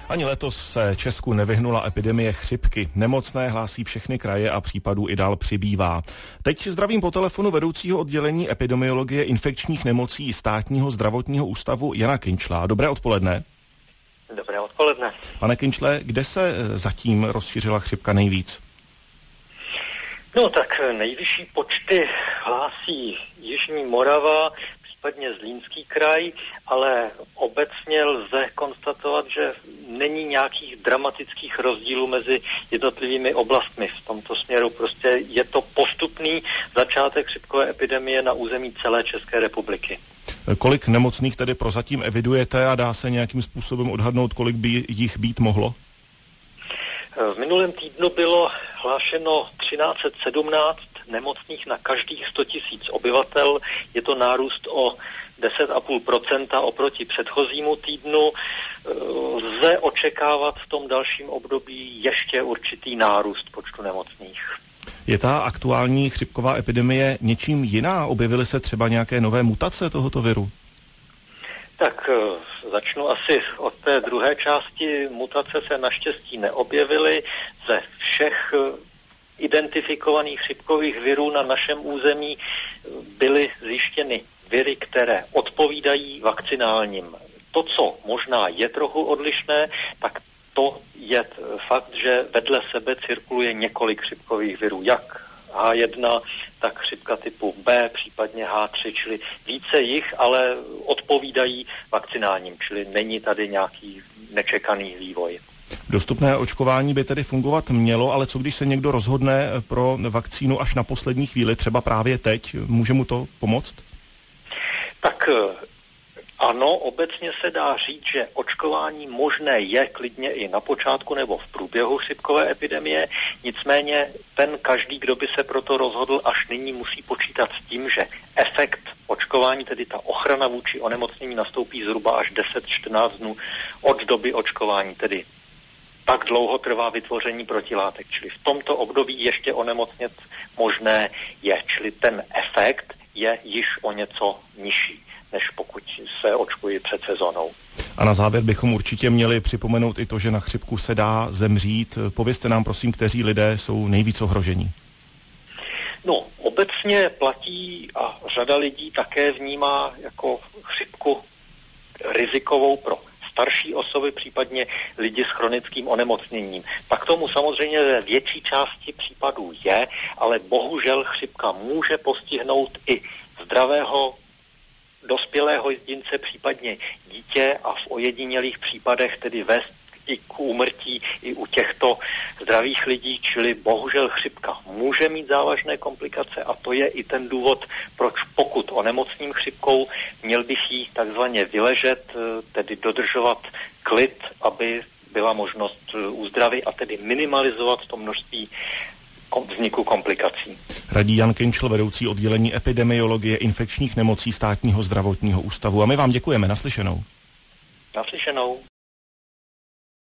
Ani letos se Česku nevyhnula epidemie chřipky. Nemocné hlásí všechny kraje a případů i dál přibývá. Teď zdravím po telefonu vedoucího oddělení epidemiologie infekčních nemocí Státního zdravotního ústavu Jana Kinčla. Dobré odpoledne. Dobré odpoledne. Pane Kinčle, kde se zatím rozšířila chřipka nejvíc? No tak nejvyšší počty hlásí Jižní Morava, případně Zlínský kraj, ale obecně lze konstatovat, že není nějakých dramatických rozdílů mezi jednotlivými oblastmi. V tomto směru prostě je to postupný začátek chřipkové epidemie na území celé České republiky. Kolik nemocných tedy prozatím evidujete a dá se nějakým způsobem odhadnout, kolik by jich být mohlo? V minulém týdnu bylo hlášeno 1317 nemocných na každých 100 000 obyvatel. Je to nárůst o 10,5% oproti předchozímu týdnu. Lze očekávat v tom dalším období ještě určitý nárůst počtu nemocných. Je ta aktuální chřipková epidemie něčím jiná? Objevily se třeba nějaké nové mutace tohoto viru? Tak začnu asi od té druhé části. Mutace se naštěstí neobjevily. Ze všech identifikovaných chřipkových virů na našem území byly zjištěny viry, které odpovídají vakcinálním. To, co možná je trochu odlišné, tak to je fakt, že vedle sebe cirkuluje několik chřipkových virů, jak H1, tak chřipka typu B, případně H3, čili více jich, ale odpovídají vakcinálním, čili není tady nějaký nečekaný vývoj. Dostupné očkování by tedy fungovat mělo, ale co když se někdo rozhodne pro vakcínu až na poslední chvíli, třeba právě teď, může mu to pomoct? Tak ano, obecně se dá říct, že očkování možné je klidně i na počátku nebo v průběhu chřipkové epidemie, nicméně ten každý, kdo by se proto rozhodl, až nyní musí počítat s tím, že efekt očkování, tedy ta ochrana vůči onemocnění, nastoupí zhruba až 10-14 dnů od doby očkování, tedy tak dlouho trvá vytvoření protilátek, čili v tomto období ještě onemocnět možné je, čili ten efekt je již o něco nižší, než pokud se očkují před sezónou. A na závěr bychom určitě měli připomenout i to, že na chřipku se dá zemřít. Povězte nám prosím, kteří lidé jsou nejvíc ohrožení. No, obecně platí a řada lidí také vnímá jako chřipku rizikovou pro starší osoby, případně lidi s chronickým onemocněním. Tak tomu samozřejmě ve větší části případů je, ale bohužel chřipka může postihnout i zdravého dospělého jedince, případně dítě a v ojedinělých případech tedy vést i k úmrtí i u těchto zdravých lidí, čili bohužel chřipka může mít závažné komplikace a to je i ten důvod, proč pokud onemocním chřipkou, měl bych jí takzvaně vyležet, tedy dodržovat klid, aby byla možnost uzdravit a tedy minimalizovat to množství vzniku komplikací. Radí Jan Kinčl, vedoucí oddělení epidemiologie infekčních nemocí Státního zdravotního ústavu. A my vám děkujeme. Naslyšenou. Naslyšenou.